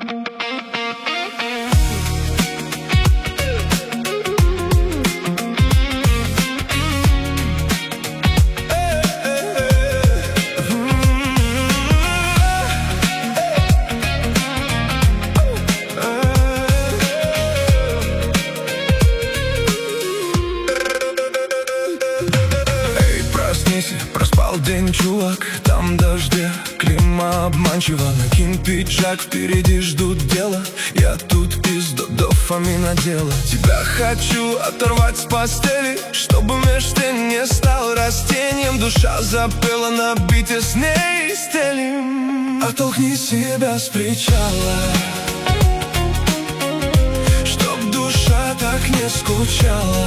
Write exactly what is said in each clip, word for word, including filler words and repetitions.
Проспал день, чувак, там дожди, клима обманчива. Накинь пиджак, впереди ждут дела. Я тут из дофамина дела. Тебя хочу оторвать с постели, чтобы меж тень не стал растением. Душа запела на бите, с ней стелим. Оттолкни себя с причала, чтоб душа так не скучала.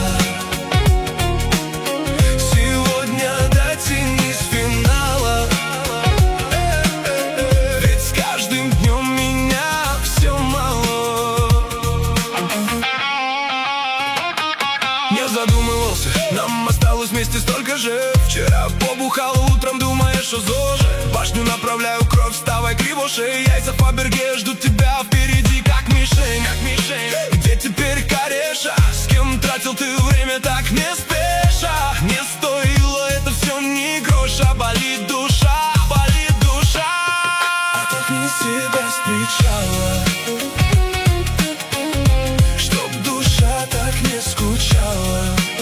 Задумывался, нам осталось вместе столько же. Вчера побухал, утром думаешь, что ЗОЖ. В башню направляю кровь, вставай криво шеи. Яйца Фаберге ждут тебя впереди, как мишень, как мишень. Где теперь кореша? С кем тратил ты время так не спеша? Не стоило это все ни гроша. Болит душа, болит душа. Оттолкни себя с причала, чтоб душа так не скучала.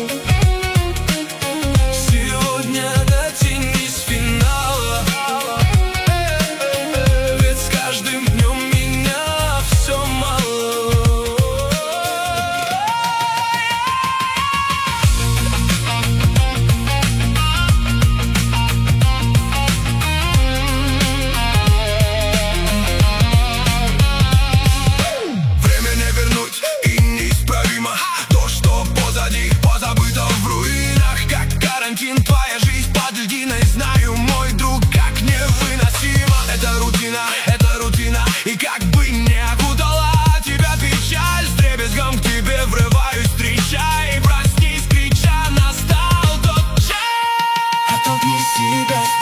Твоя жизнь под льдиной, знаю, мой друг, как невыносимо. Это рутина, это рутина, и как бы не окутала тебя печаль. С дребезгом к тебе врываюсь, встречай. Проснись, крича, настал тот час. Оттолкни себя с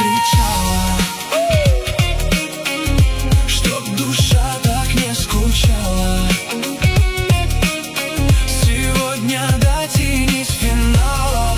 причала, чтоб душа так не скучала. Сегодня дотянись финала.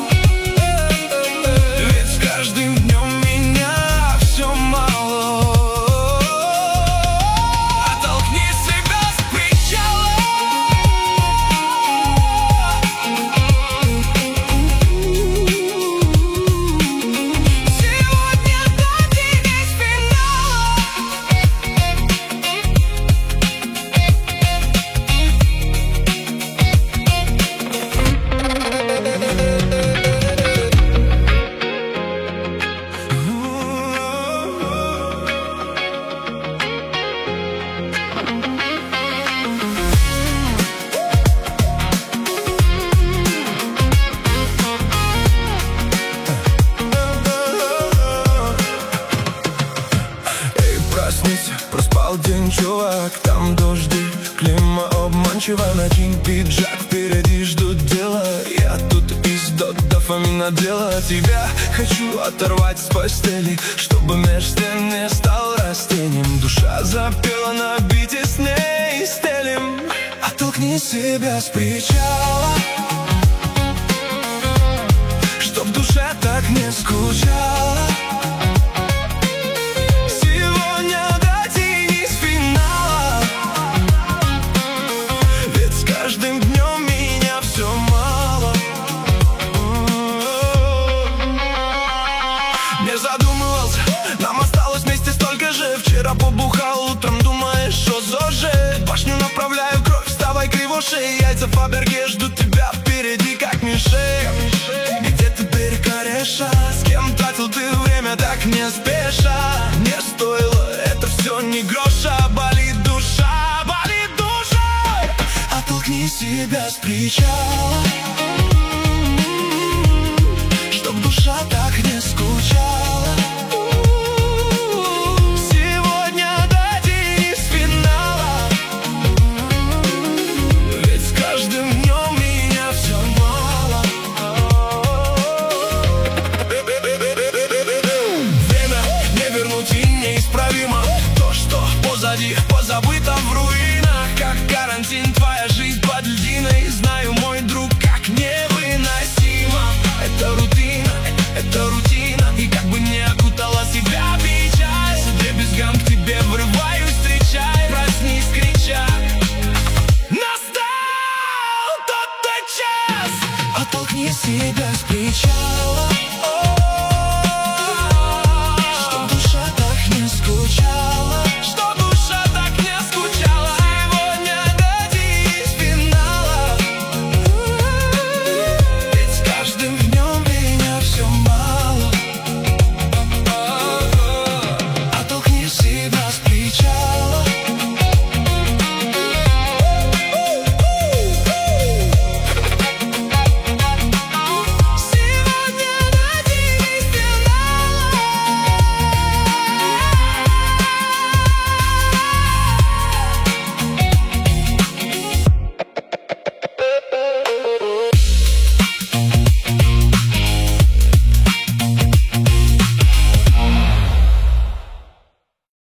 Проспал день, чувак, там дожди, клима обманчива. Накинь пиджак, впереди ждут дела. Я тут из дофамина дела. Тебя хочу оторвать с постели, чтобы меж стен не стал растением. Душа запела на бите, с ней стелим. Оттолкни себя с причала, чтоб душа так не скучала. Нам осталось вместе столько же. Вчера побухал, утром думаешь, что ЗОЖ. В башню направляю кровь, вставай криво шеи. Яйца Фаберге ждут тебя впереди, как мишень. И где теперь кореша? С кем тратил ты время так не спеша? Не стоило это все ни гроша. Болит душа, болит душа. Оттолкни себя с причала, чтоб душа так не скучала. То, что позади. городе, позабытом в руинах. Как карантин, твоя жизнь под льдиной. Знаю, мой друг, как невыносимо. Это рутина, это рутина. И как бы не окутала себя печаль, с дребезгом к тебе врываюсь, встречай. Проснись, крича, настал тот час. Оттолкни себя с причала, чтоб душа так не скучала.